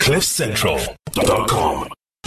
CliffCentral.com.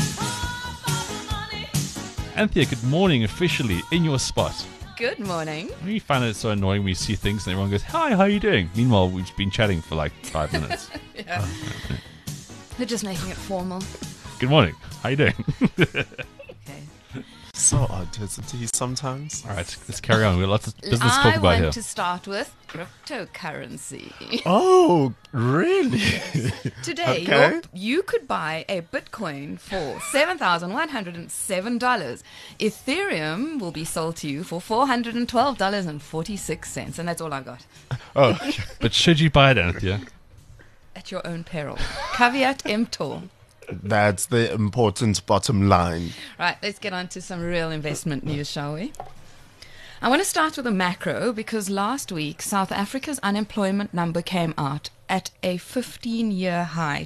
Anthea, good morning, officially in your spot. Good morning. We find it so annoying when we see things and everyone goes, "Hi, how are you doing?" Meanwhile, we've been chatting for like 5 minutes. Yeah. They're just making it formal. Good morning. How you doing? Okay. So odd, isn't he, sometimes? All right, let's carry on. We've got lots of business to talk about I here. want to start with cryptocurrency. Oh, really? Today, Okay. you could buy a Bitcoin for $7,107. Ethereum will be sold to you for $412.46. And that's all I got. Oh, But should you buy it, Anthea? At your own peril. Caveat emptor. that's the important bottom line. Right, let's get on to some real investment news, shall we? I want to start with a macro because last week South Africa's unemployment number came out at a 15-year high,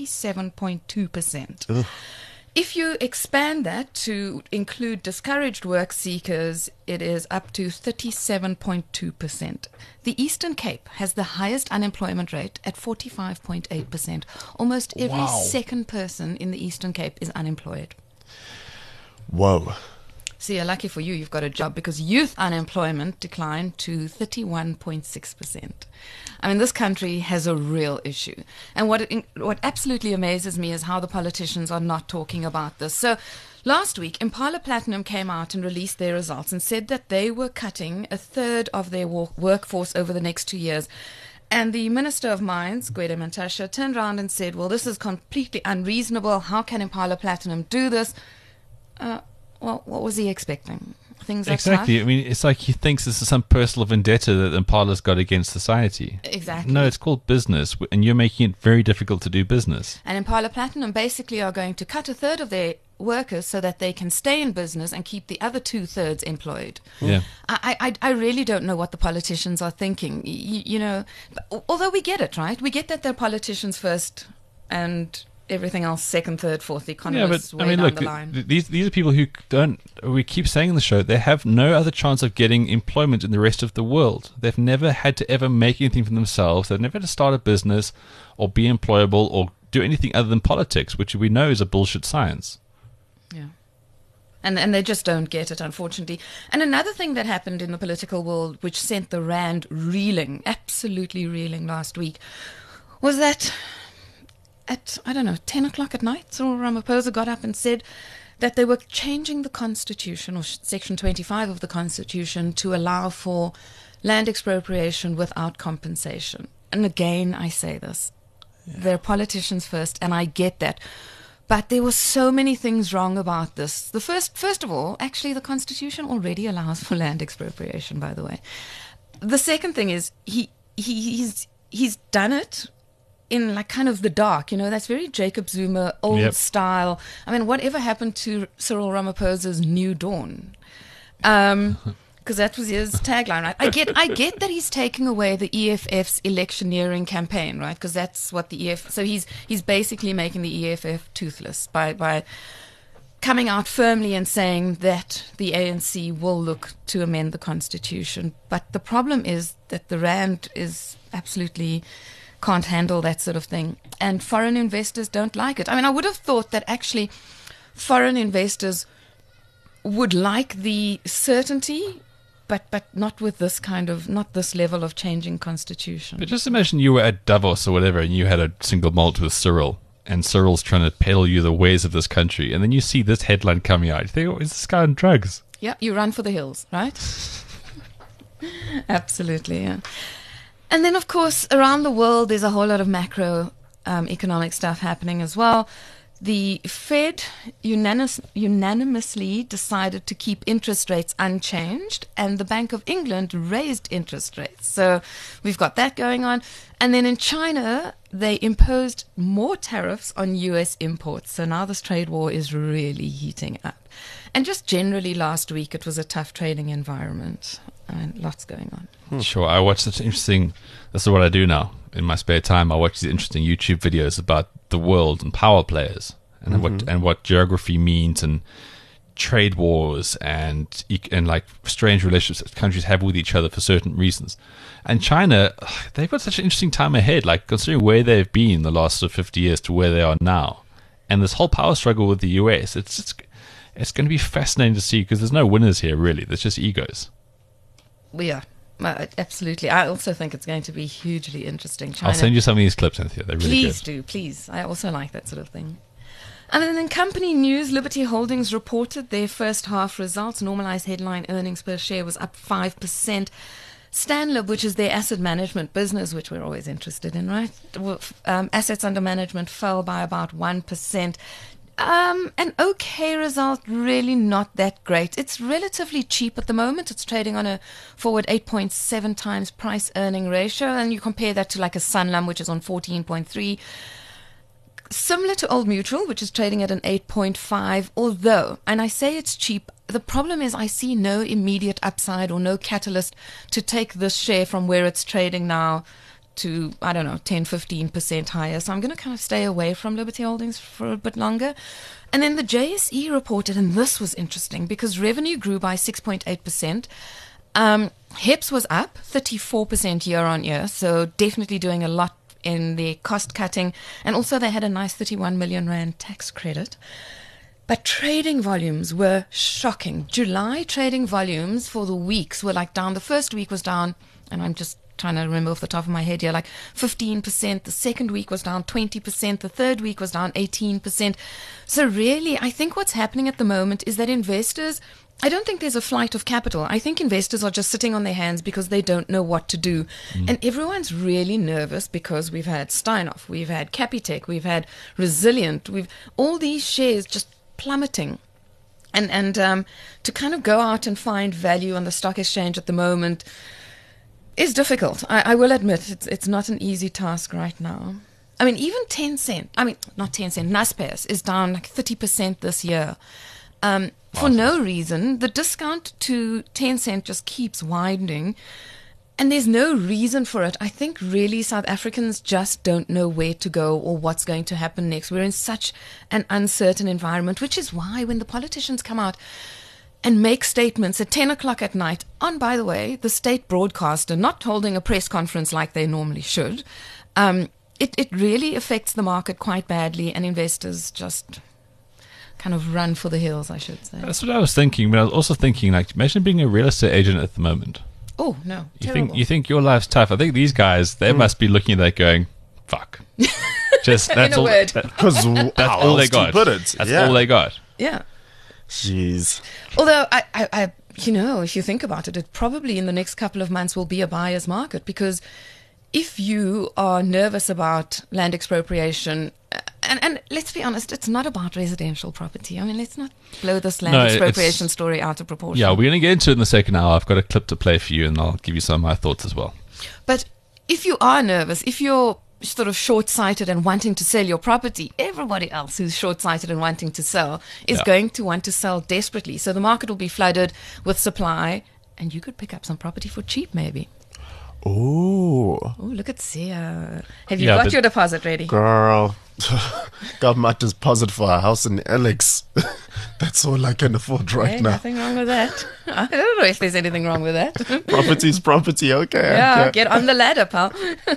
27.2%. If you expand that to include discouraged work seekers, it is up to 37.2%. The Eastern Cape has the highest unemployment rate at 45.8%. Almost every Wow. second person in the Eastern Cape is unemployed. Whoa. So you're lucky for you, you've got a job because youth unemployment declined to 31.6%. I mean, this country has a real issue. And what absolutely amazes me is how the politicians are not talking about this. So last week, Impala Platinum came out and released their results and said that they were cutting a third of their workforce over the next 2 years. And the Minister of Mines, Gwede Mantashe, turned around and said, well, this is completely unreasonable. How can Impala Platinum do this? Well, what was he expecting? Things are Exactly. tough. I mean, it's like he thinks this is some personal vendetta that Impala's got against society. Exactly. No, it's called business, and you're making it very difficult to do business. And Impala Platinum basically are going to cut a third of their workers so that they can stay in business and keep the other 2/3 employed. Yeah. I really don't know what the politicians are thinking. You know, although we get it, right? We get that they're politicians first and everything else second, third, fourth, the Yeah, economists but way I mean, down look, the line. these are people who don't. We keep saying in the show they have no other chance of getting employment in the rest of the world. They've never had to ever make anything for themselves. They've never had to start a business or be employable or do anything other than politics, which we know is a bullshit science. Yeah. And they just don't get it, unfortunately. And another thing that happened in the political world, which sent the rand reeling, absolutely reeling last week, was that at, 10 o'clock at night, Cyril Ramaphosa got up and said that they were changing the Constitution, or Section 25 of the Constitution, to allow for land expropriation without compensation. And again, I say this. They're politicians first, and I get that. But there were so many things wrong about this. The first of all, actually, the Constitution already allows for land expropriation, by the way. The second thing is he's done it in like kind of the dark, that's very Jacob Zuma, old Yep. style. I mean, whatever happened to Cyril Ramaphosa's New Dawn? Because that was his tagline, right? I get that he's taking away the EFF's electioneering campaign, right? Because that's what the EFF. So he's basically making the EFF toothless by coming out firmly and saying that the ANC will look to amend the Constitution. But the problem is that the rand is absolutely can't handle that sort of thing, and foreign investors don't like it. I mean, I would have thought that actually foreign investors would like the certainty, but not with this not this level of changing constitution. But just imagine you were at Davos or whatever, and you had a single malt with Cyril, and Cyril's trying to peddle you the ways of this country, and then you see this headline coming out. You think, oh, is this guy on drugs? Yeah, you run for the hills, right? Absolutely, yeah. And then, of course, around the world, there's a whole lot of macro economic stuff happening as well. The Fed unanimously decided to keep interest rates unchanged, and the Bank of England raised interest rates. So we've got that going on. And then in China, they imposed more tariffs on US imports. So now this trade war is really heating up. And just generally last week, it was a tough trading environment. I mean, lots going on. Sure, I watch such interesting. This is what I do now in my spare time. I watch these interesting YouTube videos about the world and power players and what geography means and trade wars and like strange relationships that countries have with each other for certain reasons. And China, they've got such an interesting time ahead, like considering where they've been the last sort of 50 years to where they are now. And this whole power struggle with the US, it's going to be fascinating to see because there's no winners here, really. There's just egos. Yeah, absolutely. I also think it's going to be hugely interesting. China, I'll send you some of these clips, Cynthia. They're really please good. do, please. I also like that sort of thing. And then in company news, Liberty Holdings reported their first half results. Normalized headline earnings per share was up 5%. Stanlib, which is their asset management business, which we're always interested in, right? Assets under management fell by about 1%. An okay result, really not that great. It's relatively cheap at the moment. It's trading on a forward 8.7 times price earning ratio, and you compare that to like a Sanlam, which is on 14.3. Similar to Old Mutual, which is trading at an 8.5, although, and I say it's cheap, the problem is I see no immediate upside or no catalyst to take this share from where it's trading now to, I don't know, 10, 15% higher. So I'm going to kind of stay away from Liberty Holdings for a bit longer. And then the JSE reported, and this was interesting because revenue grew by 6.8%. HEPS was up 34% year on year, so definitely doing a lot in their cost cutting. And also they had a nice 31 million rand tax credit. But trading volumes were shocking. July trading volumes for the weeks were like down. The first week was down, and I'm just trying to remember off the top of my head here, like 15%. The second week was down 20%. The third week was down 18%. So really, I think what's happening at the moment is that investors, I don't think there's a flight of capital. I think investors are just sitting on their hands because they don't know what to do. And everyone's really nervous because we've had Steinhoff, we've had Capitec, we've had Resilient, we've all these shares just plummeting. And to kind of go out and find value on the stock exchange at the moment is difficult. I will admit it's not an easy task right now. I mean, even not Tencent, Naspers is down like 30% this year. For no reason. The discount to Tencent just keeps widening, and there's no reason for it. I think really South Africans just don't know where to go or what's going to happen next. We're in such an uncertain environment, which is why when the politicians come out and make statements at 10 o'clock at night on, by the way, the state broadcaster not holding a press conference like they normally should, it really affects the market quite badly, and investors just kind of run for the hills, I should say. That's what I was thinking, but I was also thinking, like, imagine being a real estate agent at the moment. Oh, no. You think your life's tough. I think these guys, they must be looking at that going, fuck. Just that's In a all. word. Because That's all they got. That's That's all they got. Yeah. Jeez. Although, I if you think about it, it probably in the next couple of months will be a buyer's market, because if you are nervous about land expropriation, and let's be honest, it's not about residential property. I mean, let's not blow this land expropriation story out of proportion. Yeah, we're going to get into it in the second hour. I've got a clip to play for you, and I'll give you some of my thoughts as well. But if you are nervous, if you're sort of short-sighted and wanting to sell your property, everybody else who's short-sighted and wanting to sell is going to want to sell desperately. So the market will be flooded with supply, and you could pick up some property for cheap maybe. Ooh. Oh, look at Sia. Have you got your deposit ready? Girl. Got my deposit for a house in Alex. That's all I can afford right now. Nothing wrong with that. I don't know if there's anything wrong with that. Property's property, okay. Yeah, okay. get on the ladder, pal.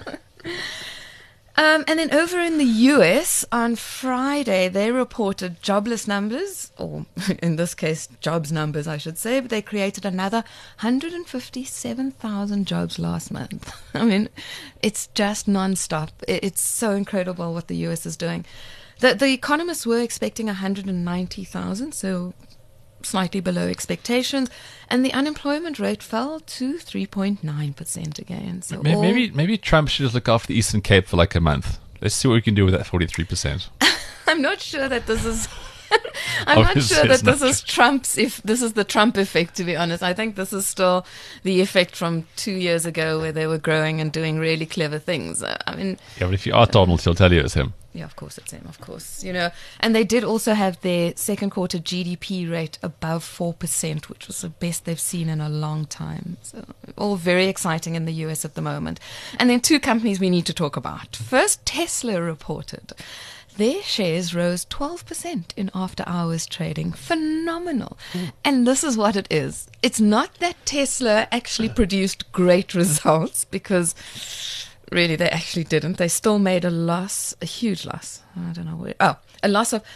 And then over in the US, on Friday, they reported jobless numbers, or in this case, jobs numbers, I should say, but they created another 157,000 jobs last month. I mean, it's just nonstop. It's so incredible what the US is doing. The economists were expecting 190,000, so slightly below expectations, and the unemployment rate fell to 3.9% again. So maybe Trump should just look after the Eastern Cape for like a month. Let's see what we can do with that 43%. I'm not sure that this is. I'm not sure that this is Trump's. If this is the Trump effect, to be honest, I think this is still the effect from 2 years ago, where they were growing and doing really clever things. I mean, yeah, but if you ask Donald, he'll tell you it's him. Yeah, of course it's him, of course. And they did also have their second quarter GDP rate above 4%, which was the best they've seen in a long time. So all very exciting in the US at the moment. And then two companies we need to talk about. First, Tesla reported their shares rose 12% in after-hours trading. Phenomenal. And this is what it is. It's not that Tesla actually produced great results, because really they actually didn't. They still made a loss, a huge loss. I don't know where. Oh, a loss of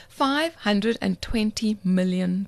$520 million.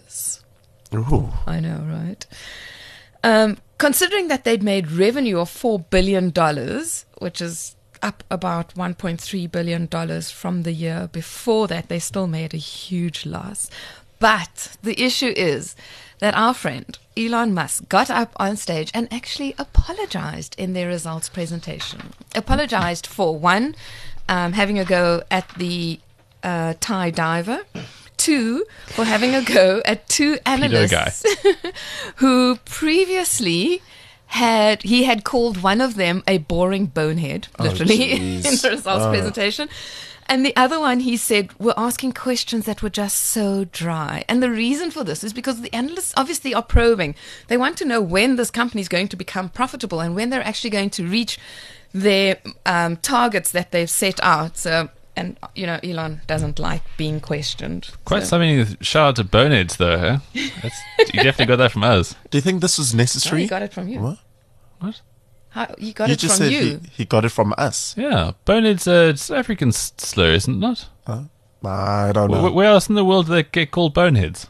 Ooh. I know, right? Considering that they'd made revenue of $4 billion, which is up about $1.3 billion from the year before that, they still made a huge loss. But the issue is that our friend Elon Musk got up on stage and actually apologized in their results presentation. Apologized for, one, having a go at the Thai diver. Two, for having a go at two analysts who previously had called one of them a boring bonehead, literally, in the results presentation. And the other one, he said, were asking questions that were just so dry. And the reason for this is because the analysts obviously are probing. They want to know when this company is going to become profitable and when they're actually going to reach their targets that they've set out. So, and, you know, Elon doesn't like being questioned. Quite something. Shout out to Boneheads, though, huh? You definitely got that from us. Do you think this was necessary? No, he got it from you. What? How, you got You it just from said you. he got it from us. Yeah, Boneheads a South African slur, isn't it not? I don't know. Where else in the world do they get called boneheads?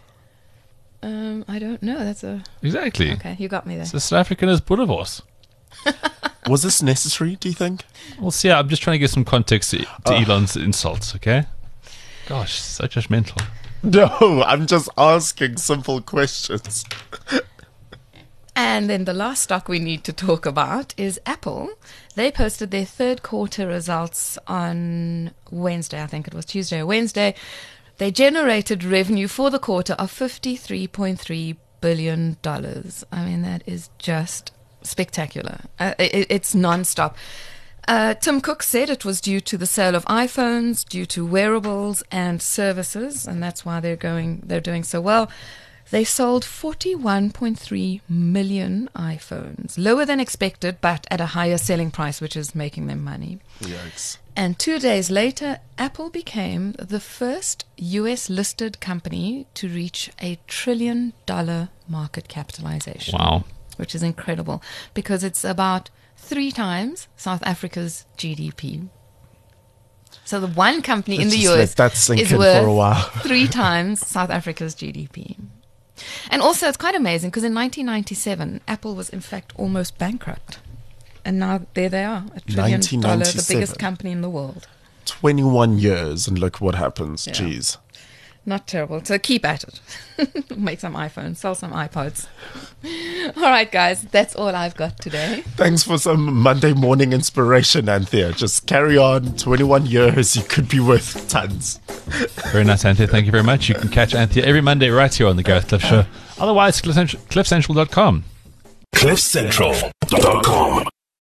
I don't know. That's a... Exactly. Okay, you got me there. So South African is Boerewors. Was this necessary, do you think? Well, see, I'm just trying to get some context to Elon's insults, okay? Gosh, so judgmental. No, I'm just asking simple questions. And then the last stock we need to talk about is Apple. They posted their third quarter results on Wednesday. I think it was Tuesday or Wednesday. They generated revenue for the quarter of $53.3 billion. I mean, that is just spectacular. It's nonstop. Tim Cook said it was due to the sale of iPhones, due to wearables and services, and that's why they're doing so well. They sold 41.3 million iPhones, lower than expected, but at a higher selling price, which is making them money. Yikes. And 2 days later, Apple became the first US-listed company to reach $1 trillion market capitalization. Wow. Which is incredible, because it's about 3 times South Africa's GDP. So the one company in the US let that sink is in worth for a while. 3 times South Africa's GDP. And also, it's quite amazing, because in 1997, Apple was in fact almost bankrupt. And now there they are, $1 trillion, the 1997. biggest company in the world. 21 years and look what happens. Yeah. Jeez. Not terrible. So keep at it. Make some iPhones, sell some iPods. All right, guys, that's all I've got today. Thanks for some Monday morning inspiration, Anthea. Just carry on. 21 years, you could be worth tons. Very nice, Anthea. Thank you very much. You can catch Anthea every Monday right here on The Gareth Cliff Show. Otherwise, cliffcentral.com. cliffcentral.com